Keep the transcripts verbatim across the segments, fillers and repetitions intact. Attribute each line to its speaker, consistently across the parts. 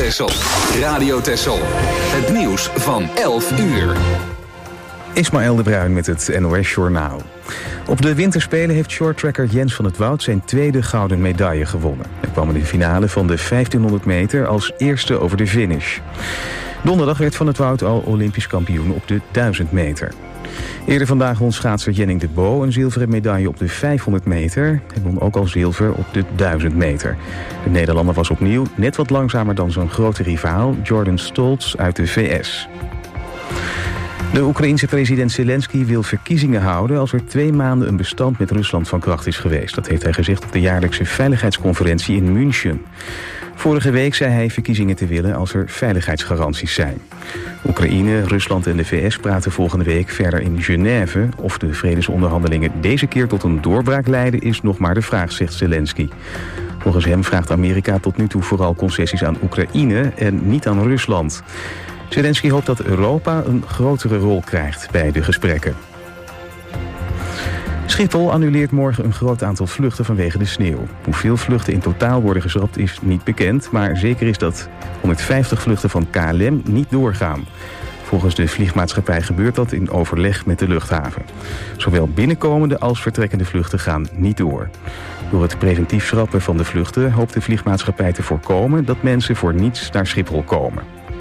Speaker 1: Texel. Radio Texel. Het nieuws van elf uur.
Speaker 2: Ismaël de Bruin met het N O S Journaal. Op de winterspelen heeft shorttracker Jens van het Woud zijn tweede gouden medaille gewonnen. Hij kwam in de finale van de vijftienhonderd meter als eerste over de finish. Donderdag werd Van het Woud al Olympisch kampioen op de duizend meter. Eerder vandaag won schaatser Jenning de Bo een zilveren medaille op de vijfhonderd meter. Hij won ook al zilver op de duizend meter. De Nederlander was opnieuw net wat langzamer dan zijn grote rivaal Jordan Stoltz uit de V S. De Oekraïense president Zelensky wil verkiezingen houden als er twee maanden een bestand met Rusland van kracht is geweest. Dat heeft hij gezegd op de jaarlijkse veiligheidsconferentie in München. Vorige week zei hij verkiezingen te willen als er veiligheidsgaranties zijn. Oekraïne, Rusland en de V S praten volgende week verder in Genève. Of de vredesonderhandelingen deze keer tot een doorbraak leiden is nog maar de vraag, zegt Zelensky. Volgens hem vraagt Amerika tot nu toe vooral concessies aan Oekraïne en niet aan Rusland. Zelensky hoopt dat Europa een grotere rol krijgt bij de gesprekken. Schiphol annuleert morgen een groot aantal vluchten vanwege de sneeuw. Hoeveel vluchten in totaal worden geschrapt is niet bekend, maar zeker is dat honderdvijftig vluchten van K L M niet doorgaan. Volgens de vliegmaatschappij gebeurt dat in overleg met de luchthaven. Zowel binnenkomende als vertrekkende vluchten gaan niet door. Door het preventief schrappen van de vluchten hoopt de vliegmaatschappij te voorkomen dat mensen voor niets naar Schiphol komen.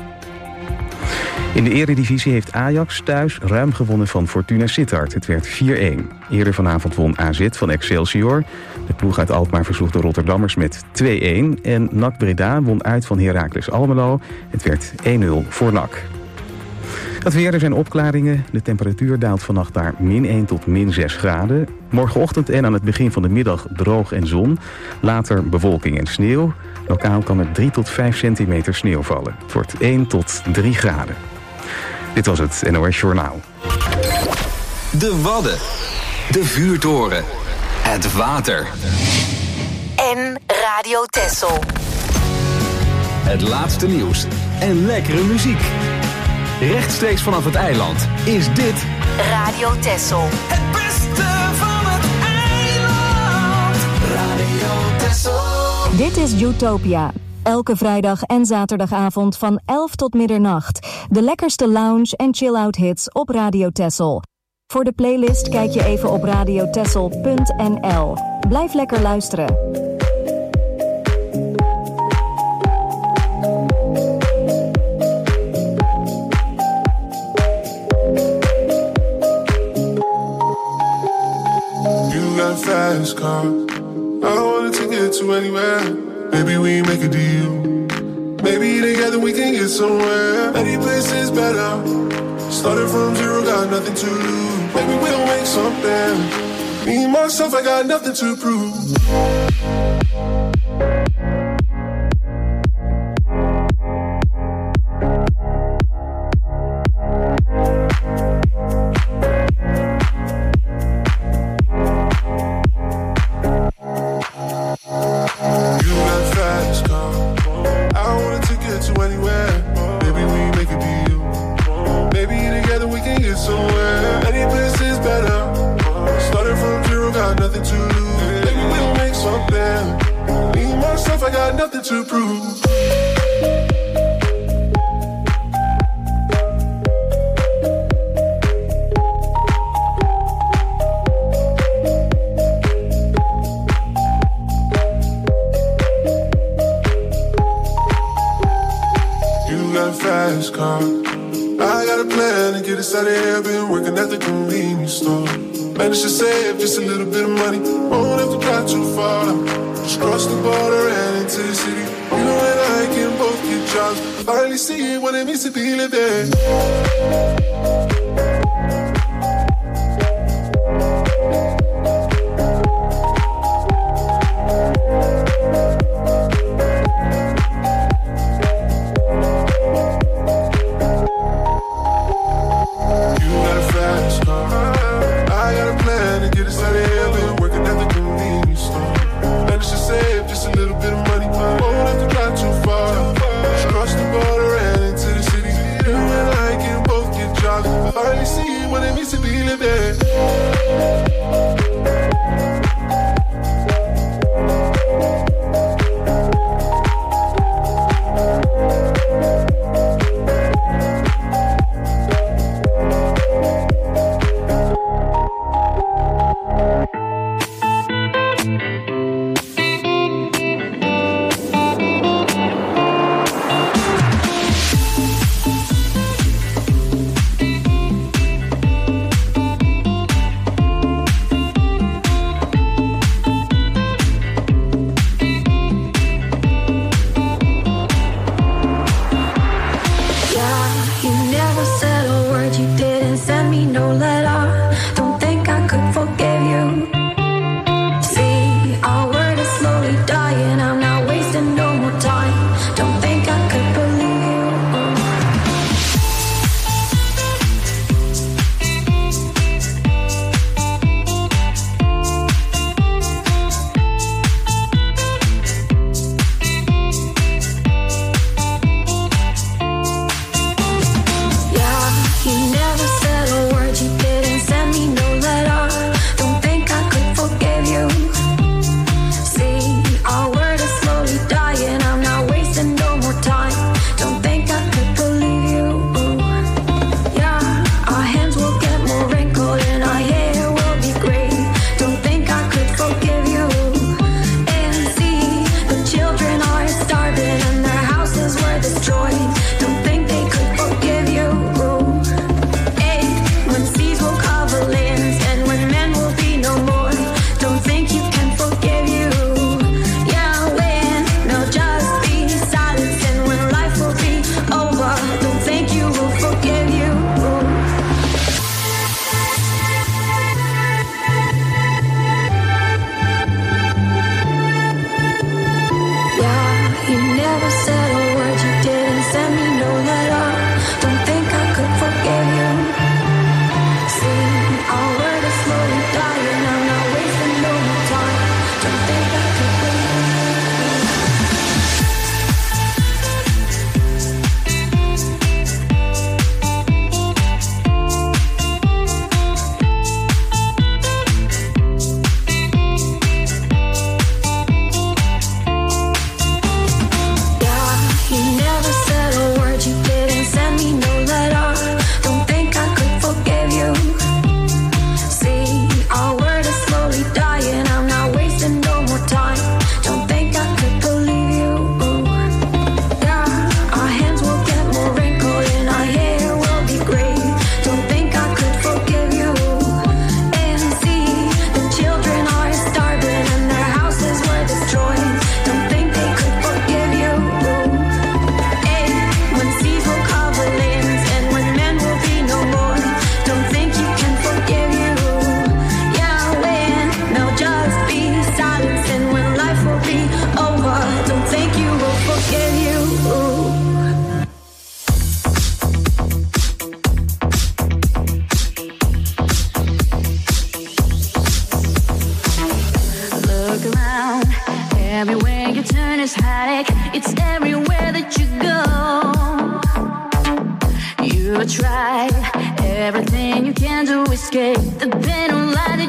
Speaker 2: In de Eredivisie heeft Ajax thuis ruim gewonnen van Fortuna Sittard. Het werd vier-een. Eerder vanavond won A Z van Excelsior. De ploeg uit Alkmaar versloeg de Rotterdammers met twee-een. En N A C Breda won uit van Heracles Almelo. Het werd één-nul voor N A C. Het weer, er zijn opklaringen. De temperatuur daalt vannacht naar min één tot min zes graden. Morgenochtend en aan het begin van de middag droog en zon. Later bewolking en sneeuw. Lokaal kan er drie tot vijf centimeter sneeuw vallen. Het wordt één tot drie graden. Dit was het N O S Journaal.
Speaker 1: De Wadden. De vuurtoren. Het water.
Speaker 3: En Radio Texel.
Speaker 1: Het laatste nieuws en lekkere muziek. Rechtstreeks vanaf het eiland is dit
Speaker 3: Radio Texel.
Speaker 4: Het beste van het eiland. Radio Texel.
Speaker 5: Dit is Utopia. Elke vrijdag en zaterdagavond van elf tot middernacht. De lekkerste lounge en chill-out hits op Radio Texel. Voor de playlist kijk je even op radiotexel punt n l. Blijf lekker luisteren.
Speaker 6: You got a fast car. I want a ticket to anywhere. Maybe we make a deal. Maybe together we can get somewhere. Any place is better. Started from zero, got nothing to lose. Maybe we'll make something. Me and myself, I got nothing to prove. To prove. You got a fast car. I got a plan to get us out of here. Been working at the convenience store. Managed to save just a little bit of money. Won't have to drive too far. Just cross the border and into the city. You know and I can both get jobs. Finally see what it means to be living. Finally see what it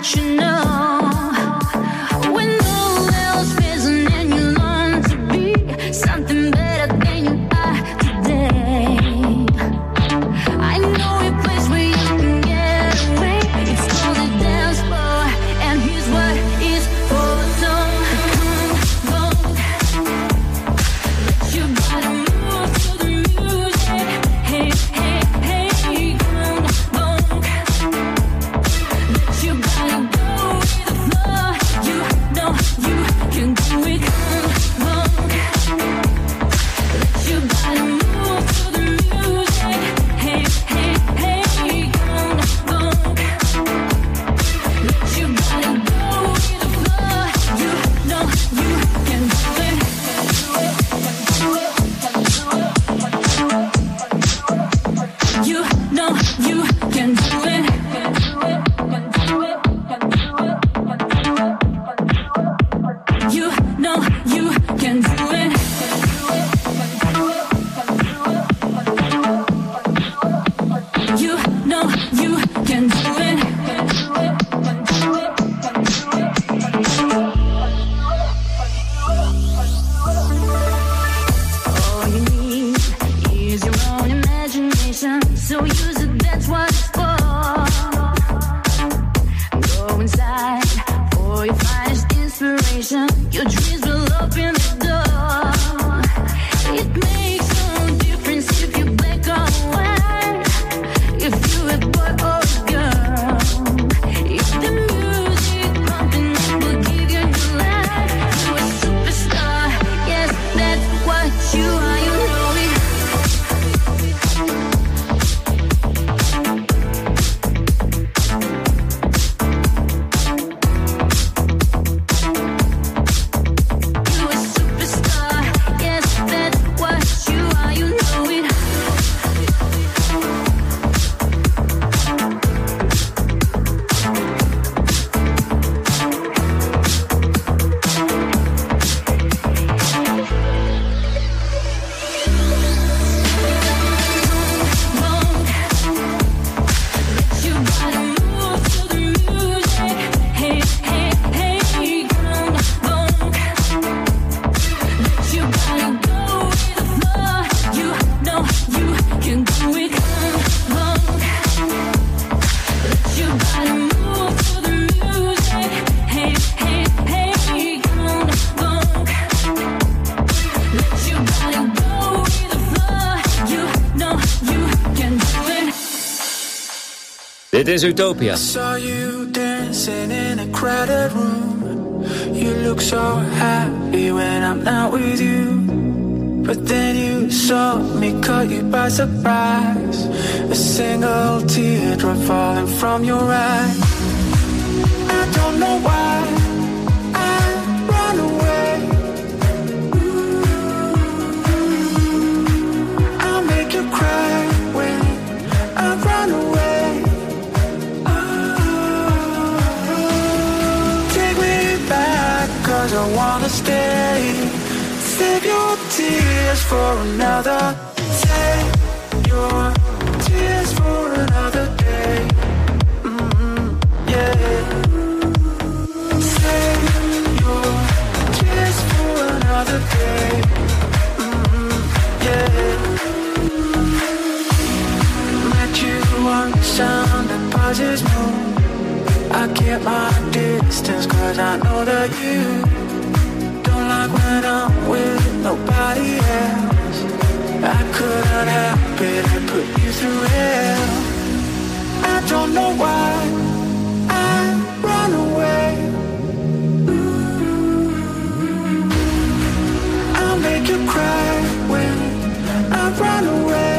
Speaker 7: Dit is Utopia.
Speaker 8: I saw you dancing in a crowded room. You look so happy when I'm not with you. But then you saw me, caught you by surprise. A single teardrop falling from your eye. I don't know why I run away. I'll make you cry when I run away. Cause I wanna stay. Save your tears for another. Save your tears for another day. Mm-hmm, yeah. Save your tears for another day. Mm-hmm, yeah. Met you once on the buzz's moon. I keep my distance cause I know that you don't like when I'm with nobody else. I couldn't help it and put you through hell. I don't know why I run away. I'll make you cry when I run away.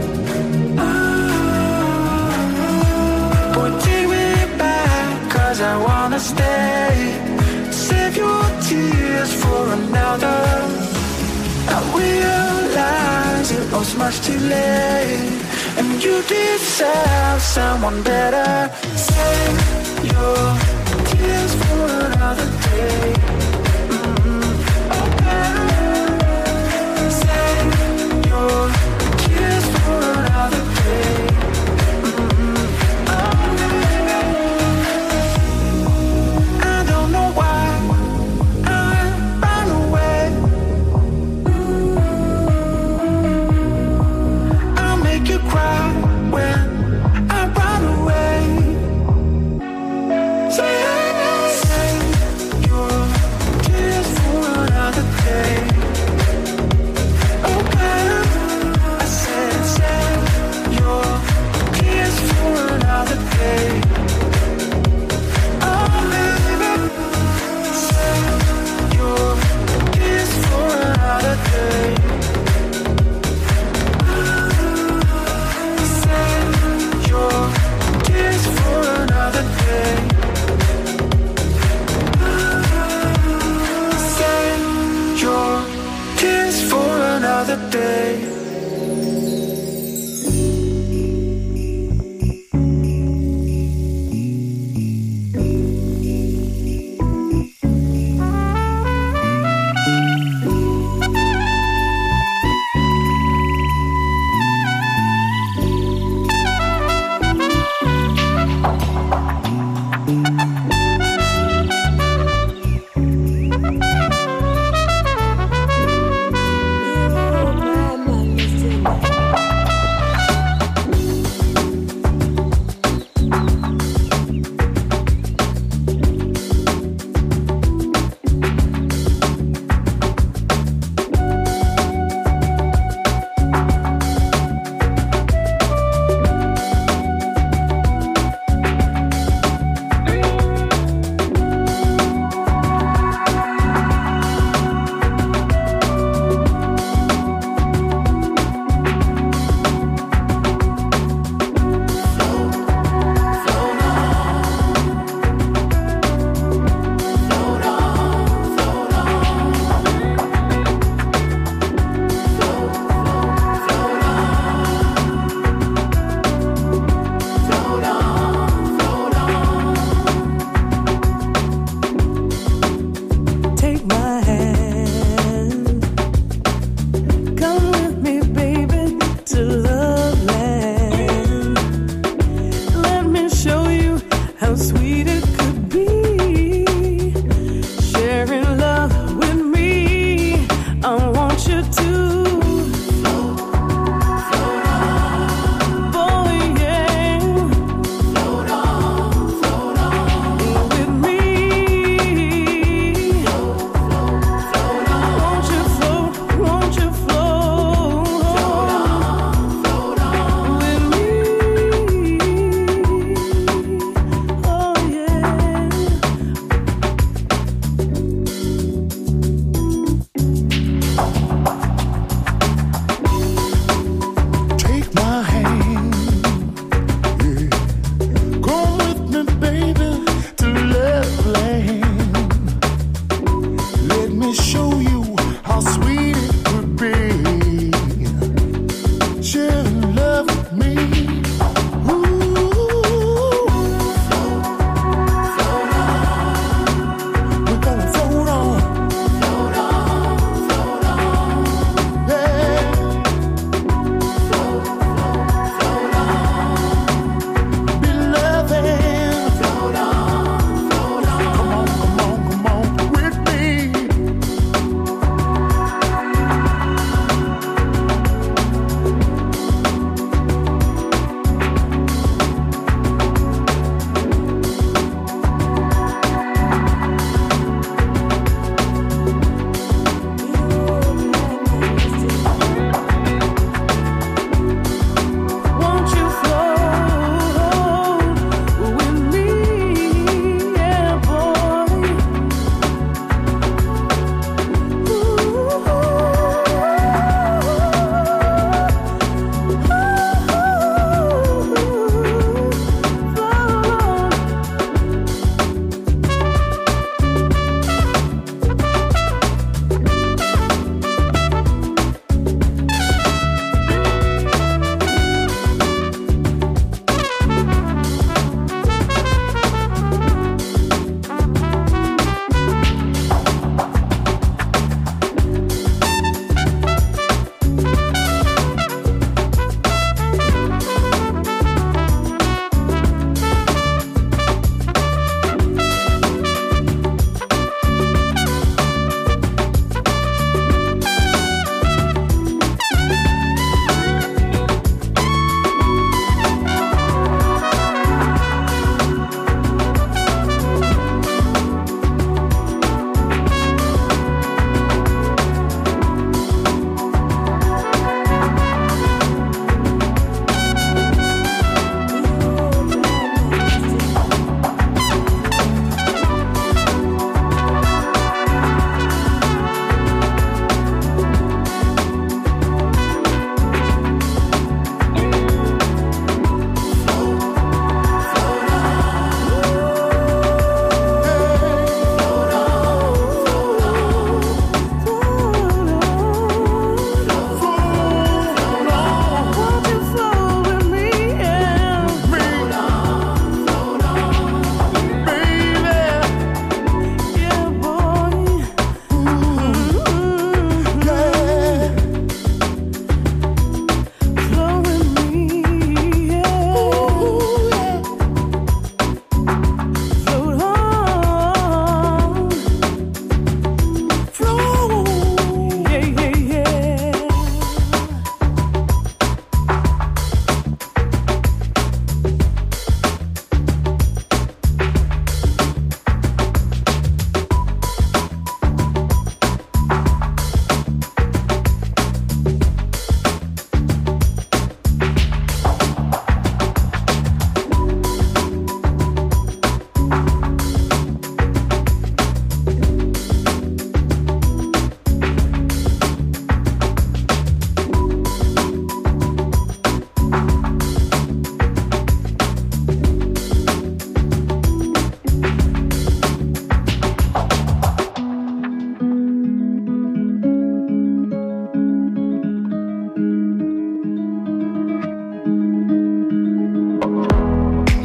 Speaker 8: Boy, take me cause I wanna stay. Save your tears for another. I realize it was much too late, and you deserve someone better. Save your tears for another day. Mm-hmm. Okay. Save your tears for another day. Mm-hmm. Okay.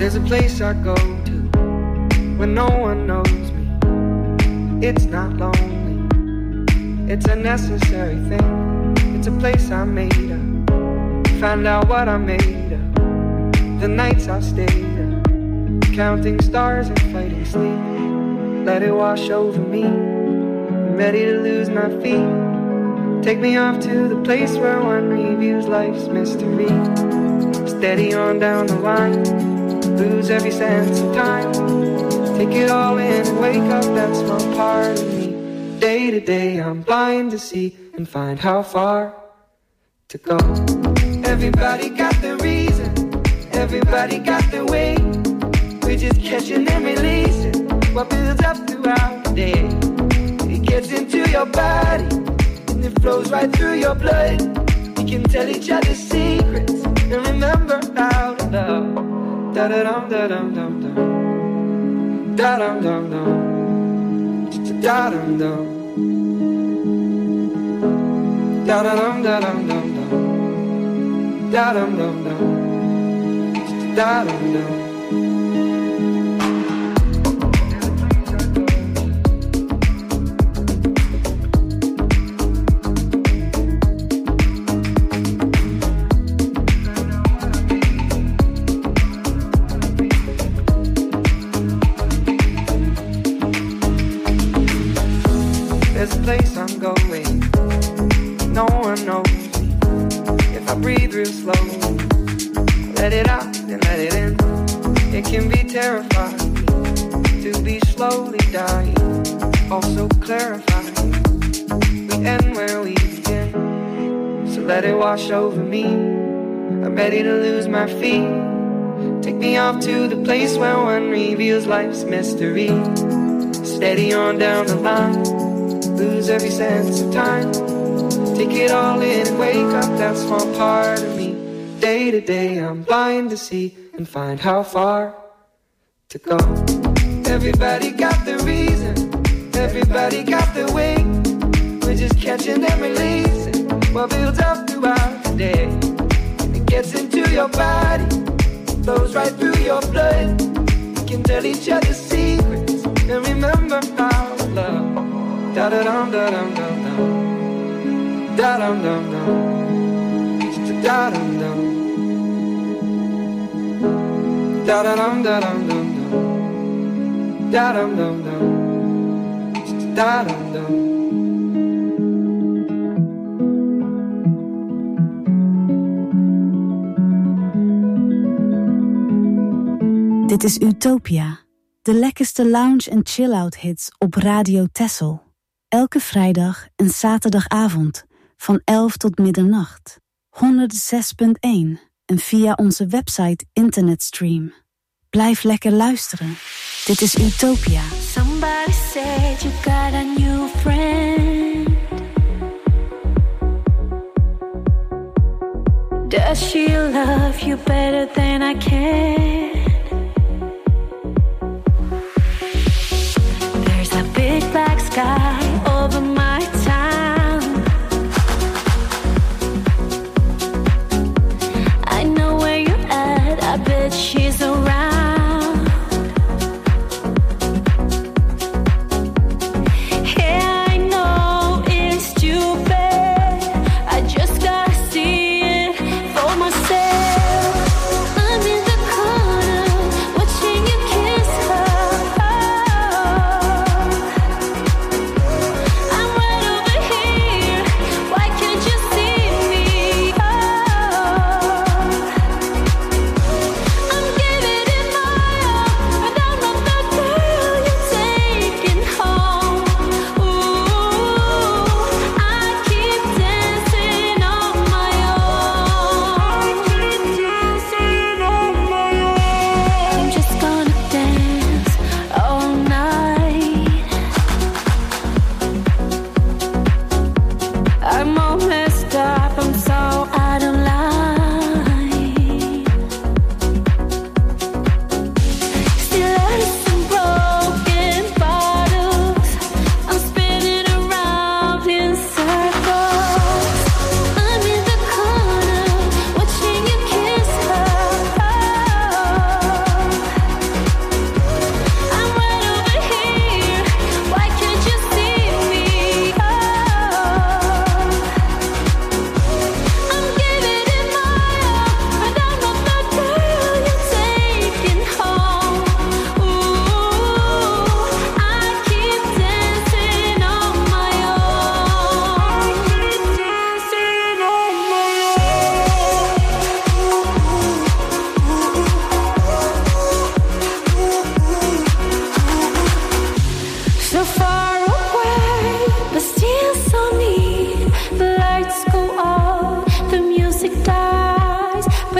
Speaker 8: There's a place I go to when no one knows me. It's not lonely, it's a necessary thing. It's a place I made up, find out what I made of. The nights I stayed up, counting stars and fighting sleep. Let it wash over me, I'm ready to lose my feet. Take me off to the place where one reviews life's mystery. Steady on down the line, lose every sense of time. Take it all in and wake up that small part of me. Day to day I'm blind to see and find how far to go. Everybody got their reason, everybody got their way. We're just catching and releasing what builds up throughout the day. It gets into your body and it flows right through your blood. We can tell each other secrets and remember how to love. Da da dum da dum dum dum, da dum dum dum, da dum dum, da da dum da dum dum dum, da dum dum dum, da dum dum. There's a place I'm going, no one knows me. If I breathe real slow, let it out and let it in. It can be terrifying to be slowly dying, also clarifying. We end where we begin, so let it wash over me. I'm ready to lose my feet. Take me off to the place where one reveals life's mystery. Steady on down the line, lose every sense of time. Take it all in and wake up that small part of me. Day to day I'm blind to see and find how far to go. Everybody got their reason, everybody got their way. We're just catching and releasing what builds up throughout the day. It gets into your body, flows right through your blood. We can tell each other secrets and remember how to love. Da da dum da dum dum dum, da dum dum dum, da dum dum, da da dum da dum dum dum, da dum dum dum, da dum dum.
Speaker 7: Dit is Utopia, de lekkerste lounge- en chill-out hits op Radio Texel. Elke vrijdag en zaterdagavond van elf tot middernacht. honderdzes punt één en via onze website internetstream. Blijf lekker luisteren. Dit is Utopia.
Speaker 9: Somebody said you got a new friend. Does she love you better than I can? There's a big black sky over my town. I know where you're at, I bet she's around. Yeah, I know it's stupid, I just gotta see it for myself. I'm in the corner.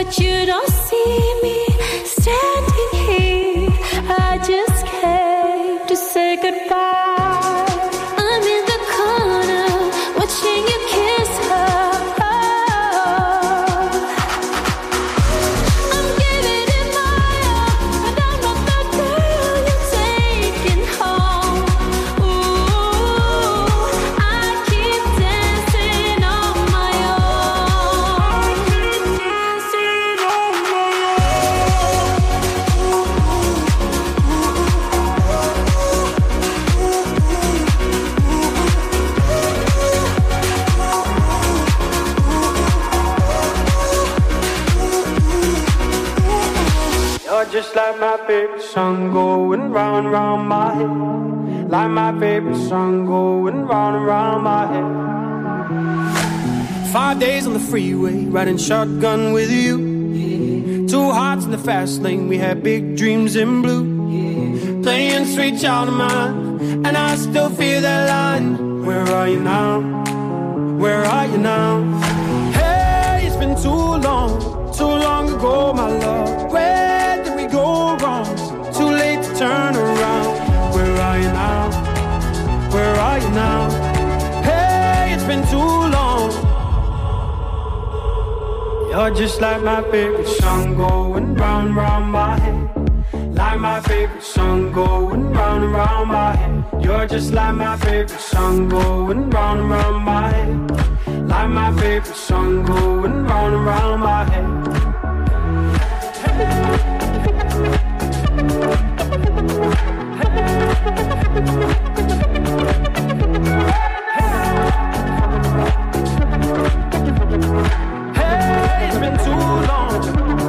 Speaker 9: but you don't see me standing here. I just came to say goodbye. I'm in the corner watching you kiss her. I'm giving it my all, and I'm not the girl you're taking home. Ooh, I keep dancing on my own. Dancing on my
Speaker 8: You're just like my favorite song going round and round my head. Like my favorite song going round and round my head. Five days on the freeway, riding shotgun with you. Two hearts in the fast lane, we had big dreams in blue. Playing sweet child of mine, and I still feel that line. Where are you now? Where are you now? Hey, it's been too long, too long ago, my love. Where did we go wrong? Too late to turn around. Where are you now? Where are you now? Hey, it's been too long. You're just like my favorite song going round, round my head. Like my favorite song going round and round my head. You're just like my favorite song going round and round my head. Like my favorite song going round and round my head. Hey, it's been too long.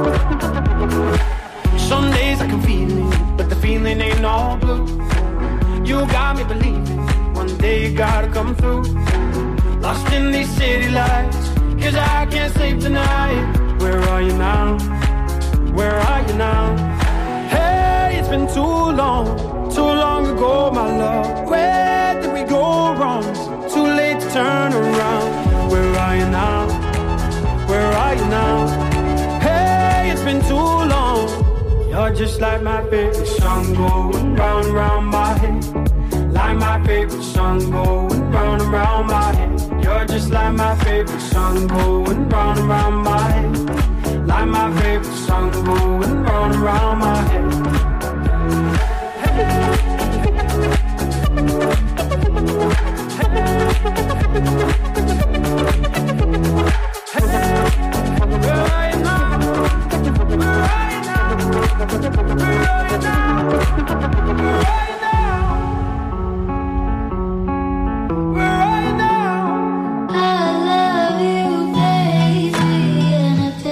Speaker 8: Some days I can feel it, but the feeling ain't all blue. You got me believing one day you gotta come through. Lost in these city lights, cause I can't sleep tonight. Where are you now? Where are you now? Hey, it's been too long, too long ago, my love. Where did we go wrong? Too late to turn around. Where are you now? Where are you now? Hey, it's been too long. You're just like my favorite song going round and round my head. Like my favorite song going round and round my head. You're just like my favorite song going round and round my head. Like my favorite song going round and round my head. Where are you now? Where are you now? Where are you now? Where are you now? Where are you now?
Speaker 9: I love you, baby, and I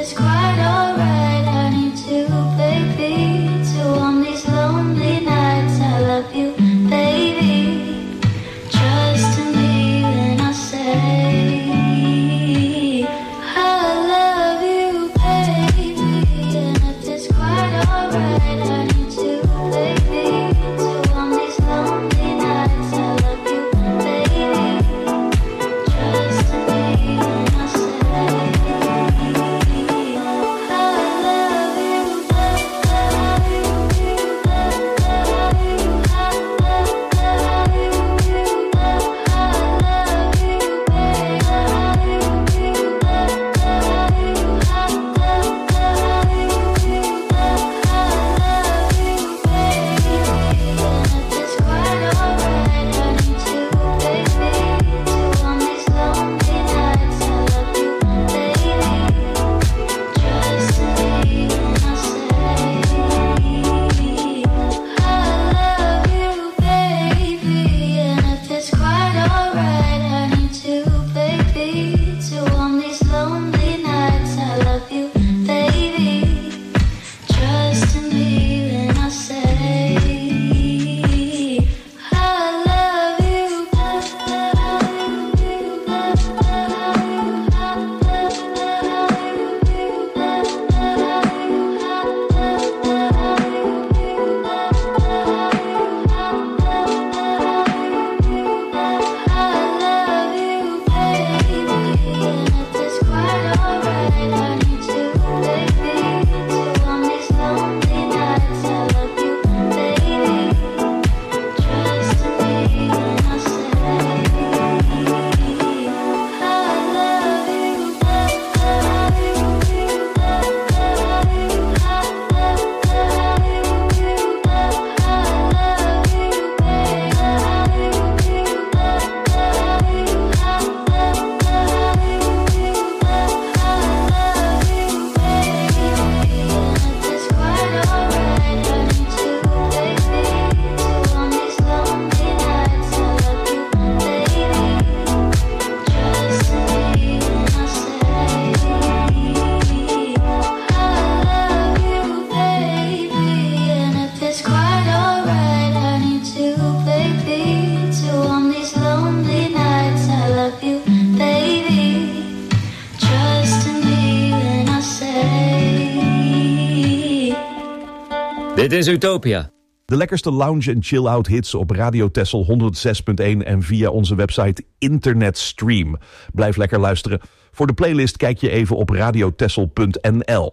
Speaker 10: Dit is Utopia.
Speaker 11: De lekkerste lounge en chill-out hits op Radio Texel honderd zes punt één en via onze website Internetstream. Blijf lekker luisteren. Voor de playlist kijk je even op radiotexel punt n l.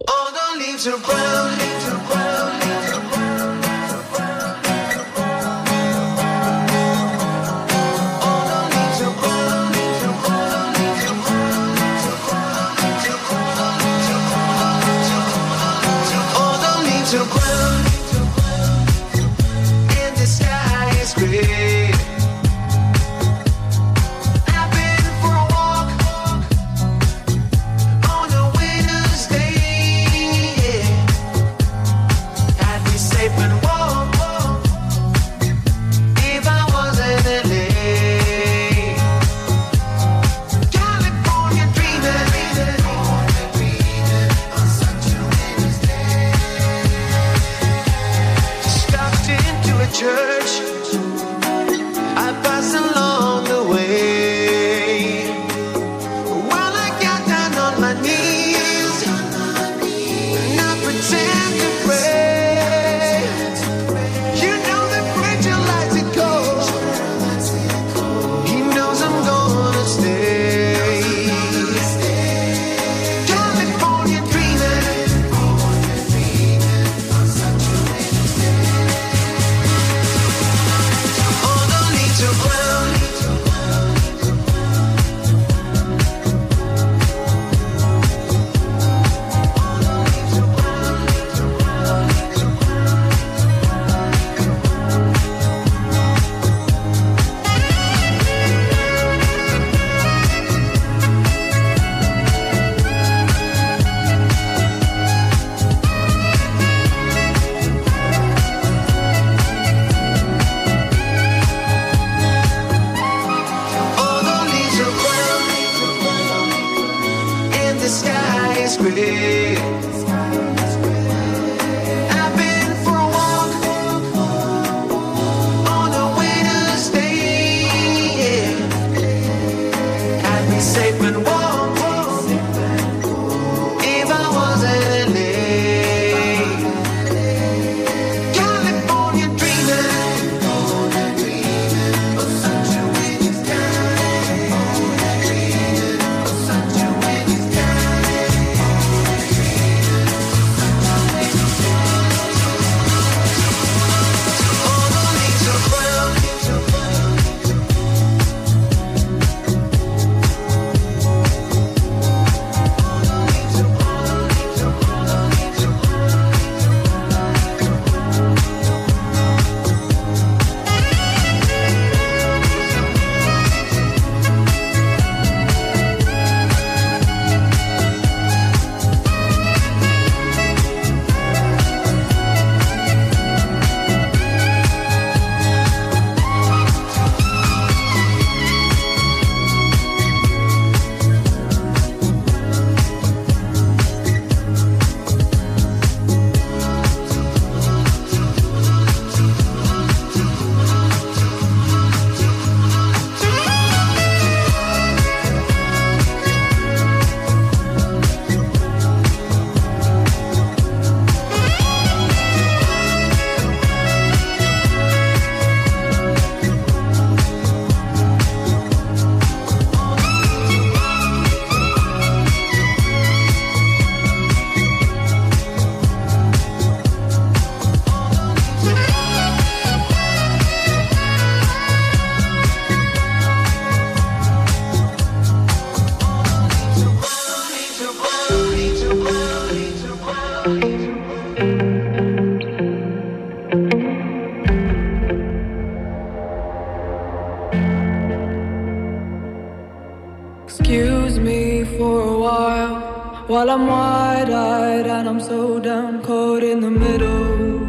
Speaker 8: Excuse me for a while while I'm wide-eyed and I'm so down caught in the middle.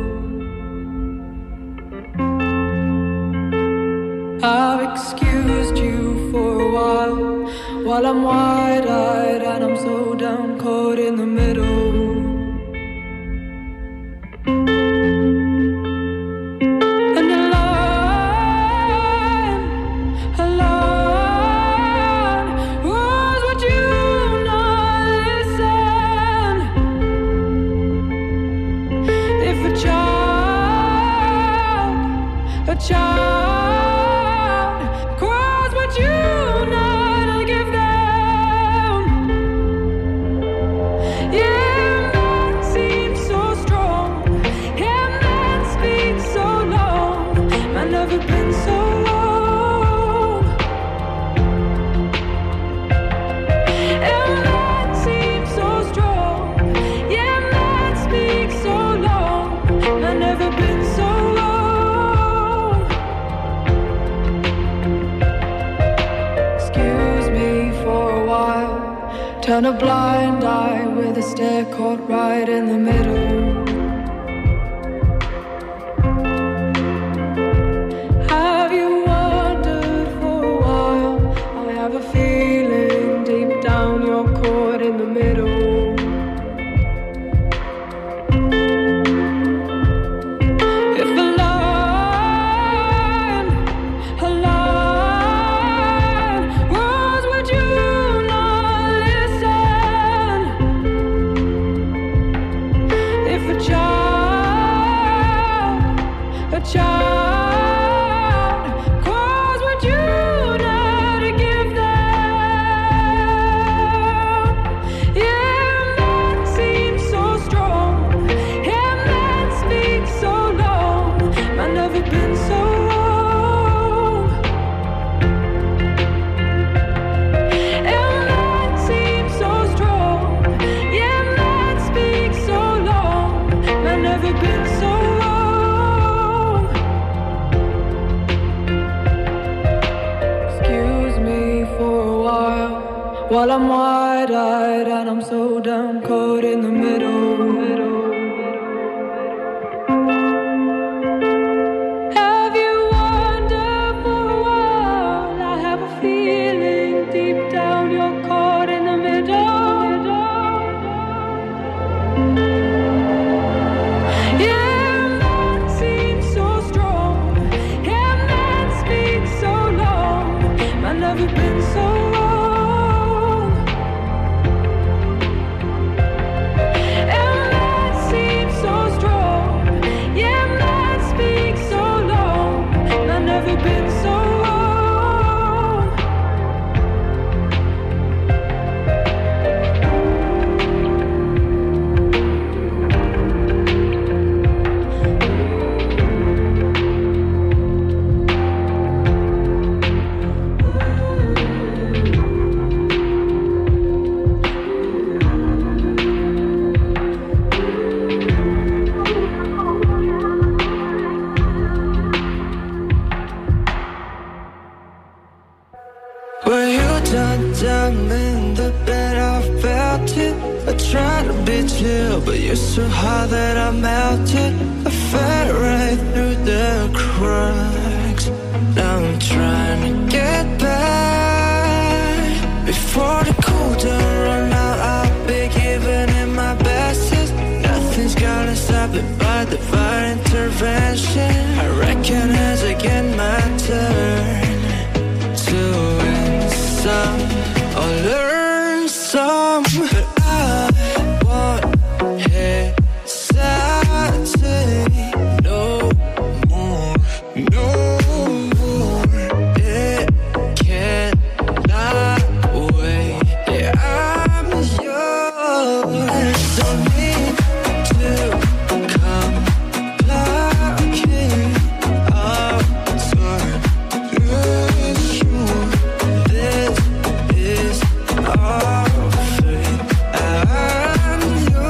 Speaker 8: I've excused you for a while while I'm wide-eyed and I'm so down caught in the middle.
Speaker 9: Child
Speaker 10: turn a blind eye with a stare caught right in the middle. Have you wondered for a while? I have a feeling deep down you're caught in the middle. While I'm wide-eyed and I'm so damn caught in the middle, middle, Have you wondered for a while? I have a feeling deep down you're caught in the middle, Yeah, man seems so strong. Yeah, man speaks so long. I've never been so chill, but you're so hot that I melted. I fell right through the cracks. Now I'm trying to get back. Before the cool down run out, I'll be giving it my best. Nothing's gonna stop it by divine intervention. I recognize again my turn to win some or learn some. But I want hesitate no more, no more. It cannot wait. Yeah, I'm yours. Don't need to come blocking up. Turn this sure. This is our fate. I'm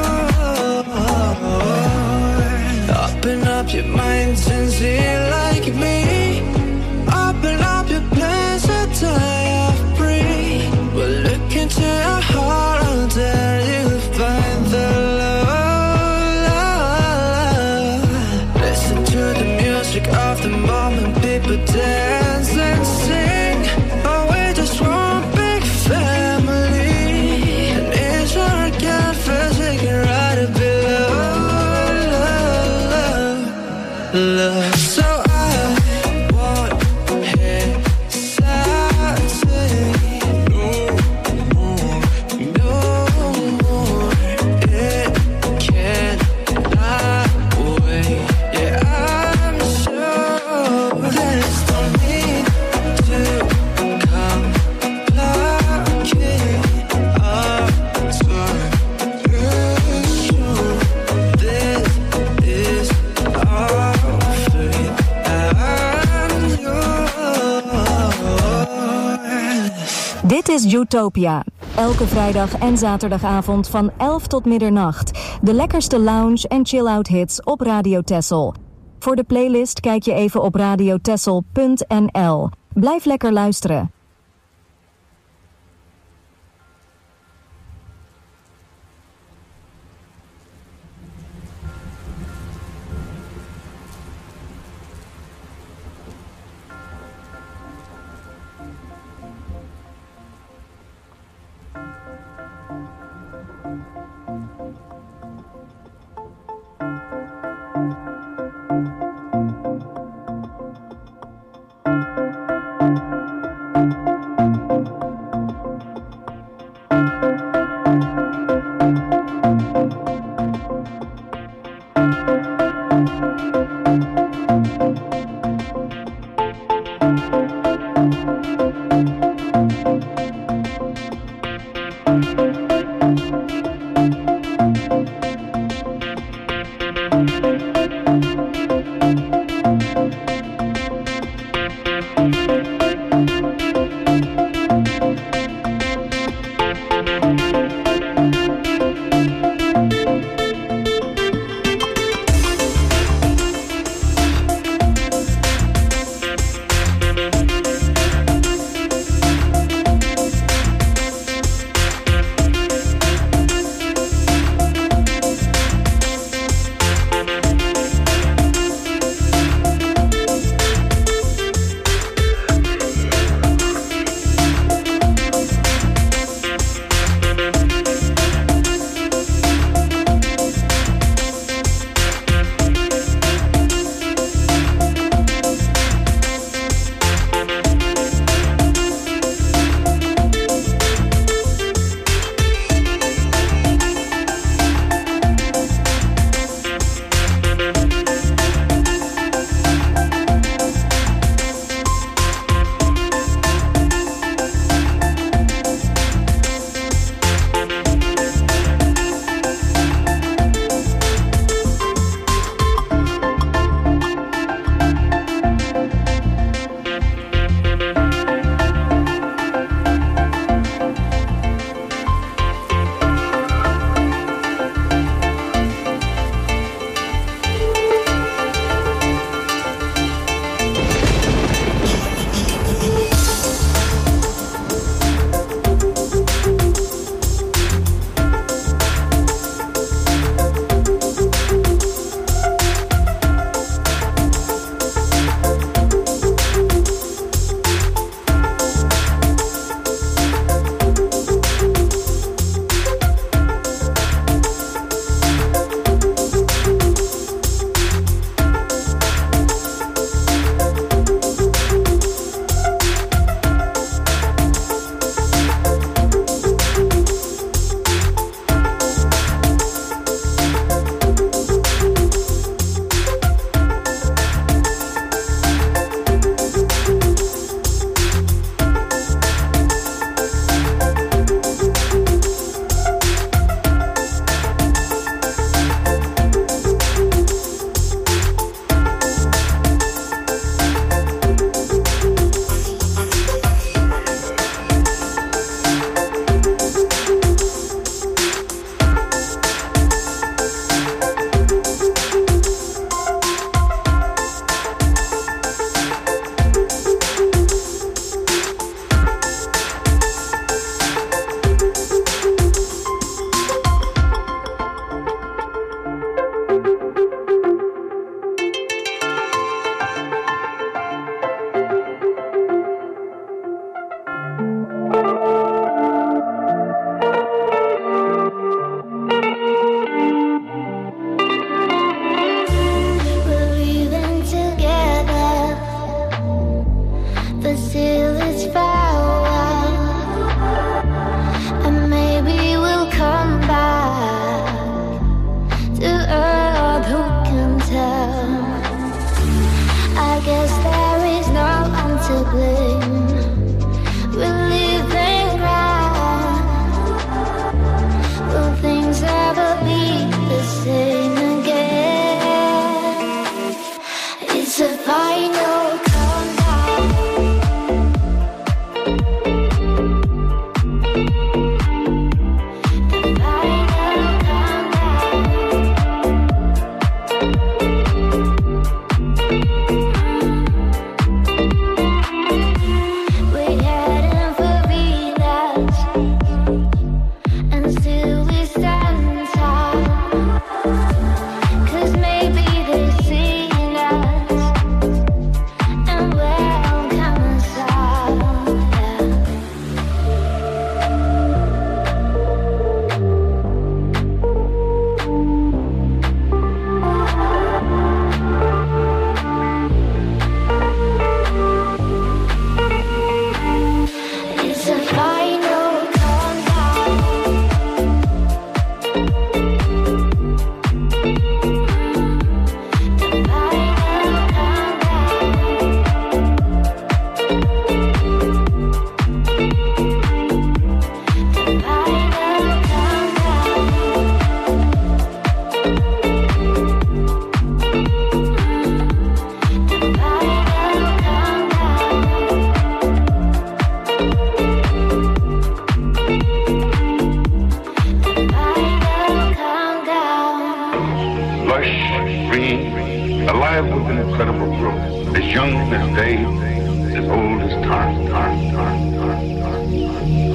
Speaker 10: yours. Open up your mind and see like me. Open up your plans and tie off free. But look into your heart until you find the love, love. Listen to the music of the moment. People dance and sing. Oh, we're just one big family. And it's our God first, we can ride it below. Love, love, love. So I want hesitate no more, no more. It cannot wait. Yeah, I'm sure there's no need to come blocking our time. This sure, this is our fate. I'm yours.
Speaker 5: Dit is Utopia. Elke vrijdag en zaterdagavond van elf tot middernacht. De lekkerste lounge en chill-out hits op Radio Texel. Voor de playlist kijk je even op radiotexel punt n l. Blijf lekker luisteren.
Speaker 12: Thank you. free, alive with incredible growth, as young as day, as old as time, time, time, time, time.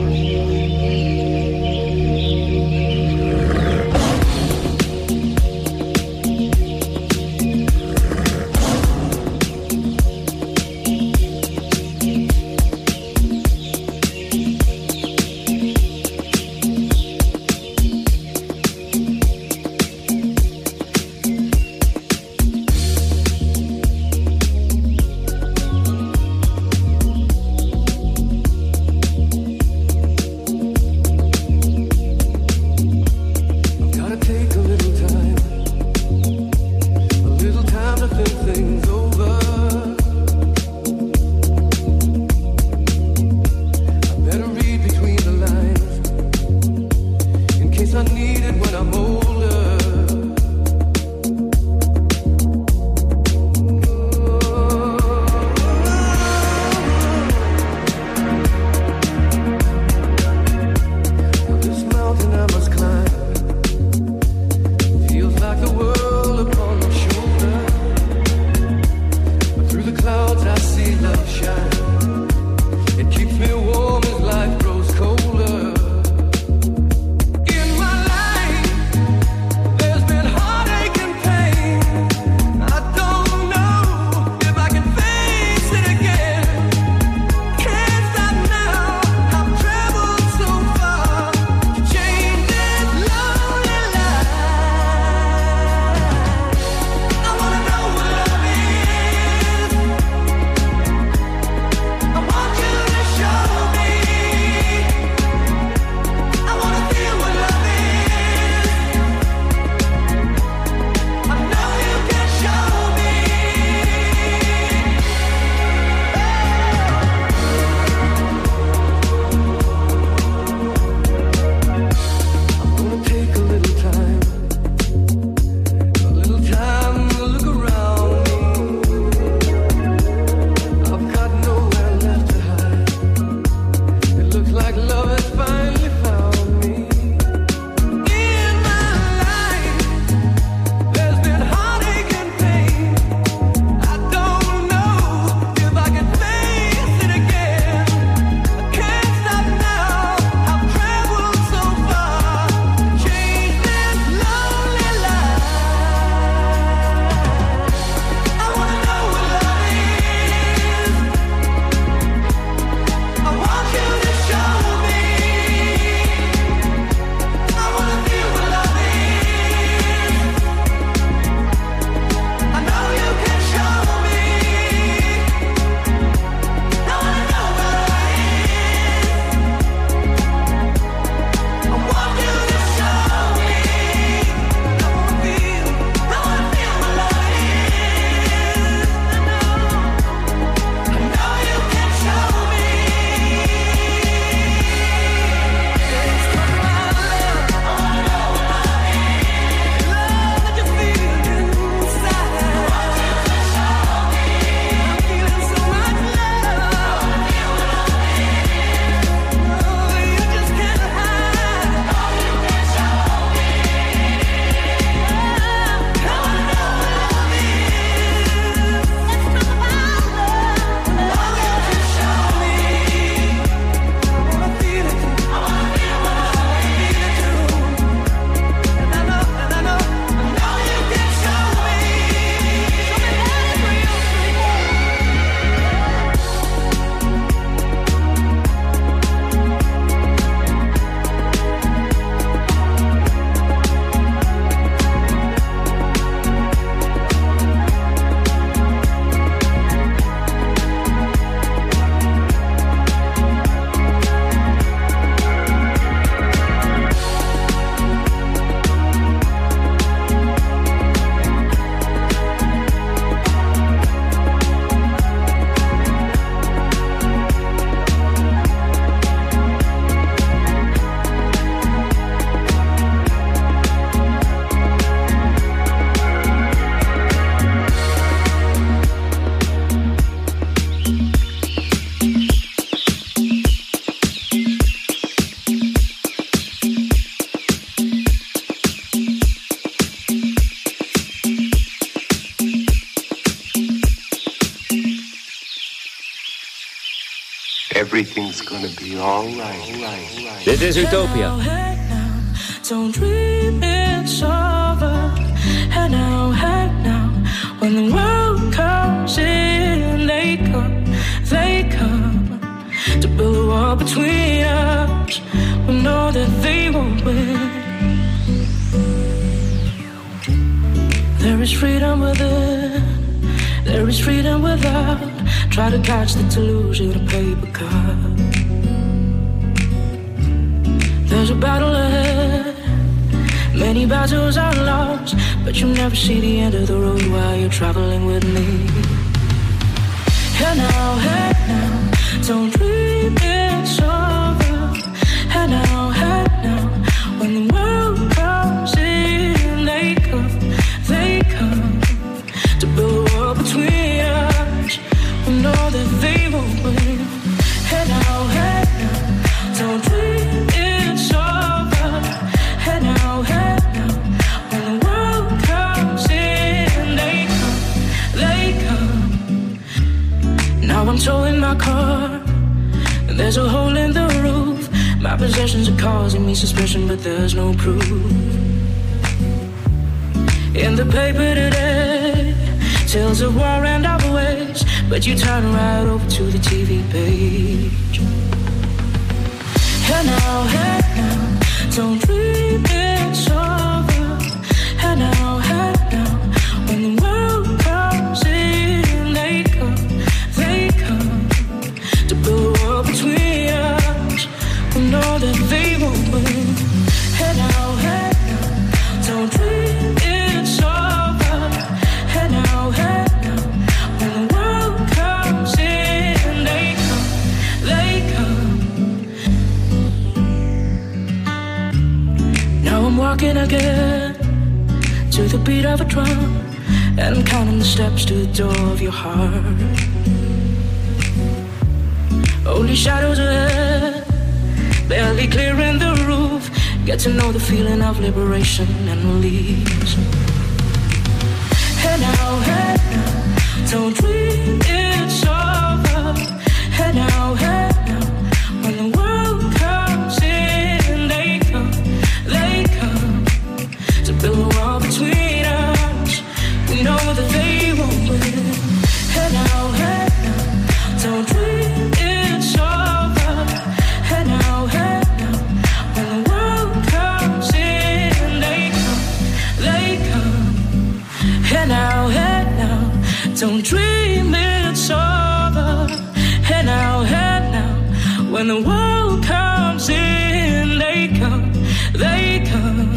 Speaker 13: everything's gonna be alright.
Speaker 14: Dit is Utopia.
Speaker 8: Don't dream it's over. Hey now, hey now. When the world comes in, they come, they come to build a wall between us. We know that they won't win. There is freedom within, there is freedom without. Try to catch the delusion of a paper cup. There's a battle ahead, many battles are lost, but you never see the end of the road while you're traveling with me. Hey now, hey now, don't dream it's over. Hey now, hey now, when the world comes in, they come, they come to build a wall between us. We know that they won't win. Hey now, hey now, don't dream it's over. Hey now, hey now, when the world comes in, they come, they come. Now I'm towing my car, and there's a hole in the roof. My possessions are causing me suspicion, but there's no proof. In the paper today, tales of war and our ways, but you turn right over to the T V page. Hey now, hey now, don't dream it's over. Hey now, hey now, when the world comes in, they come, they come to build a wall between us. We know that they won't win. Hey now, hey now, don't dream it's over. Hey now, hey now, when the world comes in, they come, they come. Now I'm walking again to the beat of a drum, and I'm counting the steps to the door of your heart. Only shadows ahead, barely clearing the roof. Get to know the feeling of liberation and release. Hey now, hey now, don't dream it's over. Hey now, hey now, when the world comes in, they come, they come to build a wall between us. We know that they won't win. Hey now, hey now, don't dream it's over. Hey now, hey now, when the world comes in, they come, they come. Hey now, hey now, don't dream it's over. Hey now, hey now, when the world comes in, they come, they come.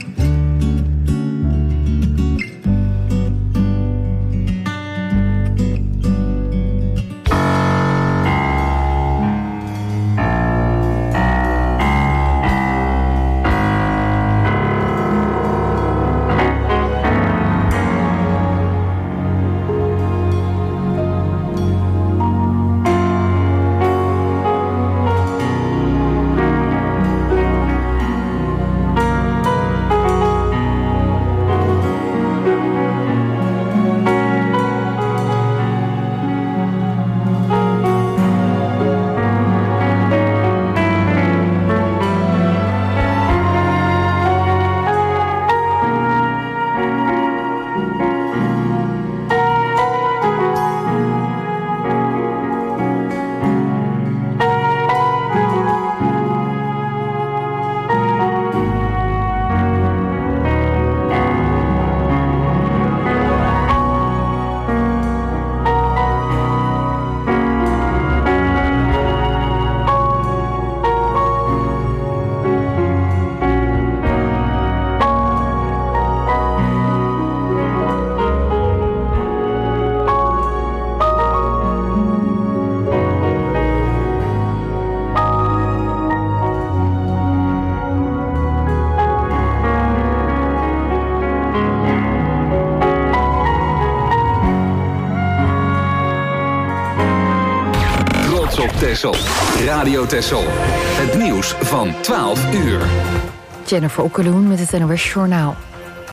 Speaker 1: Texel. Radio Texel. Het nieuws van twaalf uur.
Speaker 15: Jennifer Okkeloen met het N O S Journaal.